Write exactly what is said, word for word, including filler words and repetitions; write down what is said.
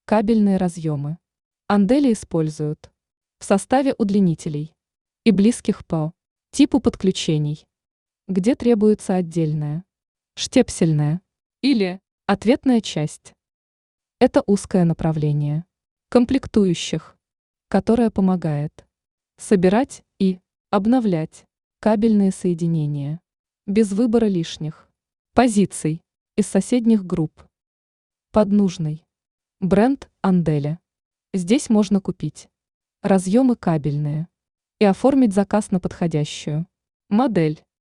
Кабельные разъемы. Андели используют в составе удлинителей и близких по типу подключений, где требуется отдельная штепсельная или ответная часть. Это узкое направление комплектующих, которое помогает собирать и обновлять кабельные соединения без выбора лишних позиций из соседних групп. Под нужный бренд Андели. Здесь можно купить разъемы кабельные и оформить заказ на подходящую модель.